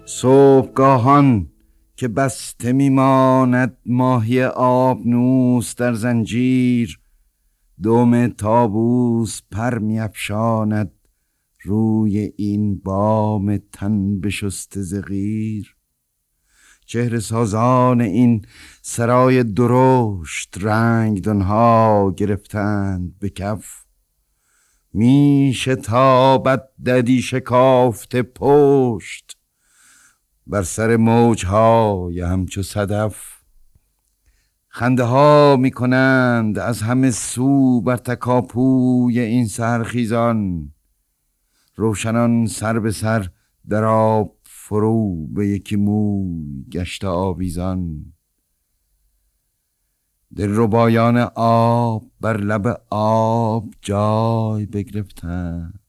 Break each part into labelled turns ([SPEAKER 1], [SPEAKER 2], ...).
[SPEAKER 1] صبحگاهان که بسته میماند ماهی آبنوس در زنجیر، دم طاووس پر میافشاند روی این بام تن بشسته ز قیر. چهره سازان این سرای درشت رنگدانها گرفتند به کف. می شتابد ددی شکافته پشت بر سر موجهای همچو صدف. خنده ها می کنند از همه سو بر تکاپوی این سحرخیزان. روشنان سر به سر در آب فرو به یکی موی گشته آویزان. دلربایان آب بر لب آب جای بگرفتند،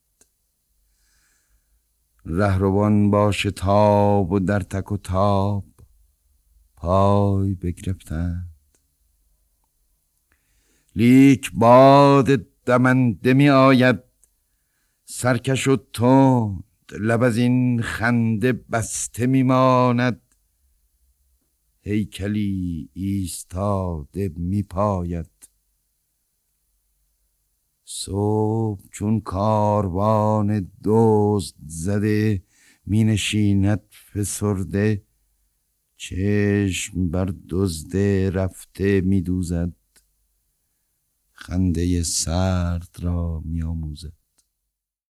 [SPEAKER 1] رهروان با شتاب و در تک و تاب پای بگرفتند. لیک باد دمنده می آید سرکش و تند، لب از این خنده بسته می ماند. هیکلی ایستاده می پاید. صبح چون کاروان دزد زده می نشیند فسرده، چشم بر دزد رفته می دوزد، خنده سرد را می آموزد.